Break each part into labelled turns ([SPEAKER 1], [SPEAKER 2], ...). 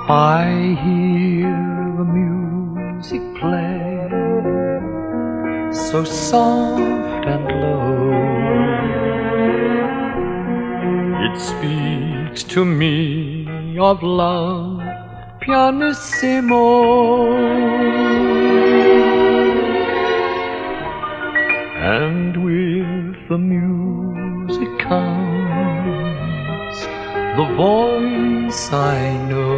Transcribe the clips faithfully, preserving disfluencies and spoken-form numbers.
[SPEAKER 1] I hear the music play, so soft and low. It speaks to me of love pianissimo, and with the music comes the voice I know,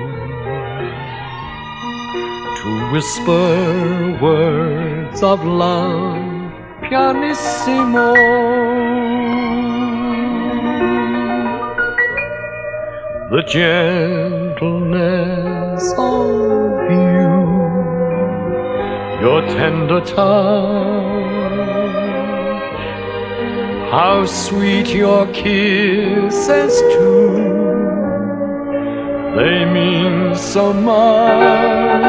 [SPEAKER 1] to whisper words of love pianissimo. The gentleness of you, your tender touch, how sweet your kisses too, they mean so much.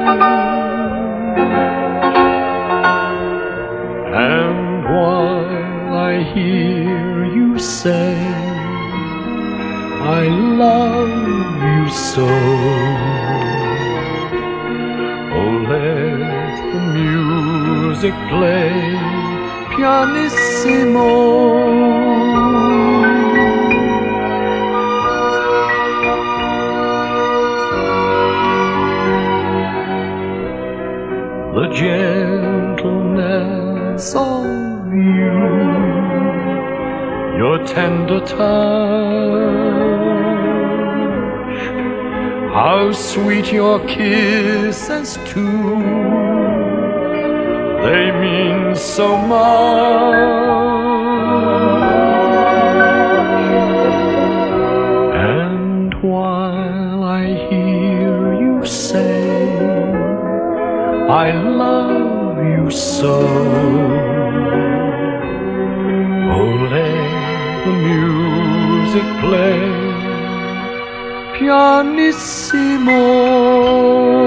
[SPEAKER 1] And while I hear you say I love you so, oh, let the music play pianissimo. The gentleness of you, your tender touch, how sweet your kisses too, they mean so much. And while I hear you say I love you so, oh, let the music play pianissimo.